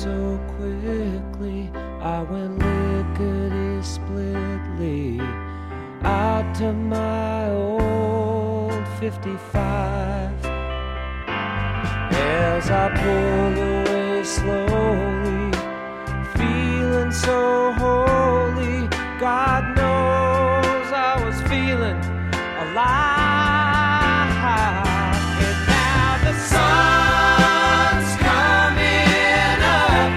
so quickly. I went lickety-splitly out to my old 55. As I pulled away slowly, feeling so holy, God knows I was feeling alive. And now the sun's coming up,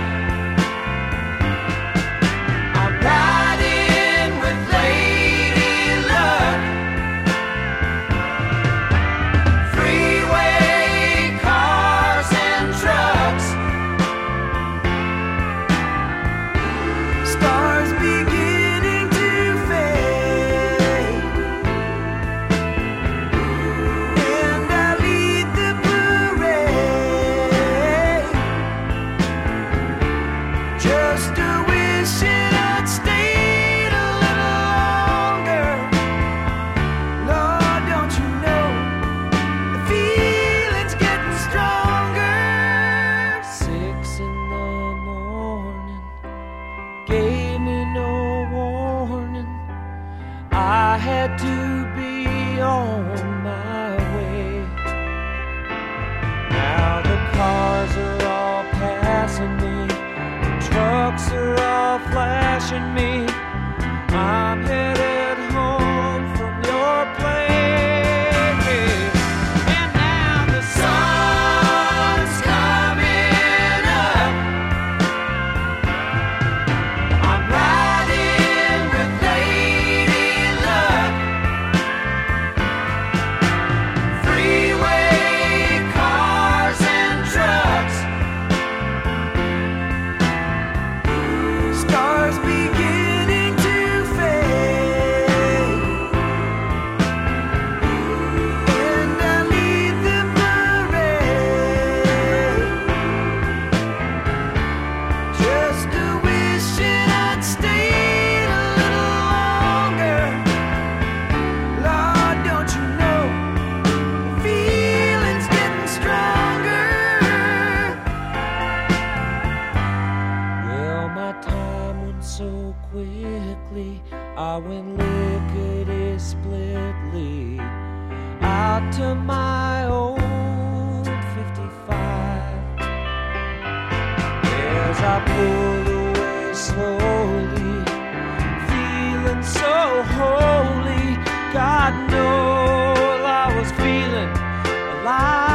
I'm riding with Lady Luck. Freeway cars and trucks, stars beginning to fade, and I lead the parade, just a wishing I'd stayed a little longer. Lord, don't you know the feeling's getting stronger. 6 in the morning gave me no warning. I had to be on my way. Now the cars are all passing me, the trucks are all flashing me. I'm headed home from your place. And now the sun's coming up, I'm riding with Lady Luck. Freeway cars and trucks, stars beginning to fade, and I lead the parade, just a wishing I'd stayed a little longer. Lord, don't you know the feeling's getting stronger. Well, my time went so quickly, I went lickety-splitly out to my old 55. As I pulled away slowly, feeling so holy, God knows I was feeling alive.